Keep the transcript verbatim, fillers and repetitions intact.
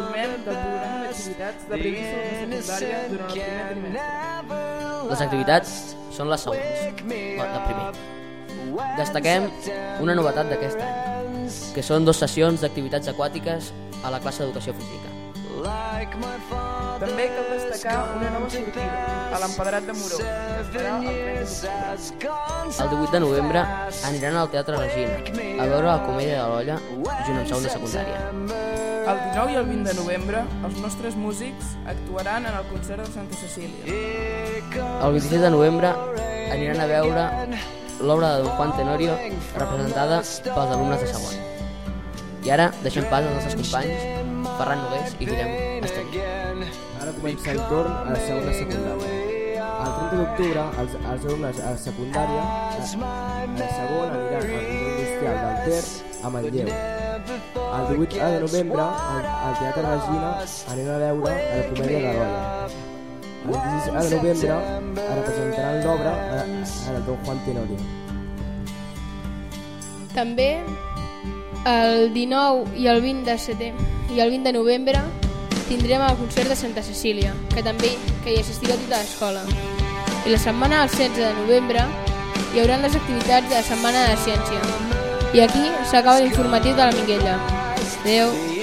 resumment del programa d'activitats de previsió secundària durant el primer trimestre. Les activitats són les següents. Del primer. Destaquem una novetat d'aquest any, que són dues sessions d'activitats aquàtiques a la classe d'educació física. També cal destacar una nova sortida, a l'Empedrat de Moró, que es farà el trenta d'octubre. El divuit de novembre aniran al Teatre Regina a veure la Comèdia de l'Olla junt amb segon de secundària. El dinou i el vint de novembre, els nostres músics actuaran en el concert de Santa Cecília. El vint-i-set de novembre aniran a veure l'obra de Don Juan Tenorio representada pels alumnes de segon. I ara deixem pas als nostres companys Ferran Nogués i Guillem Esteller. Ara comença el torn a la segona secundària. El trenta d'octubre els, els alumnes a la secundària a, a segon aniran al Museu Industrial del Ter a Manlleu. El divuit de novembre al, al Teatre Regina aniran a veure a la Comèdia de l'Olla. El vint-i-sis de novembre representaran l'obra a, a la Don Juan Tenorio. També el dinou i el vint de setembre i el vint de novembre tindrem el concert de Santa Cecília, que també que hi assistirà tota l'escola. I la setmana del setze de novembre hi haurà les activitats de la Setmana de Ciència. I aquí s'acaba l'informatiu de la Minguella. Adéu.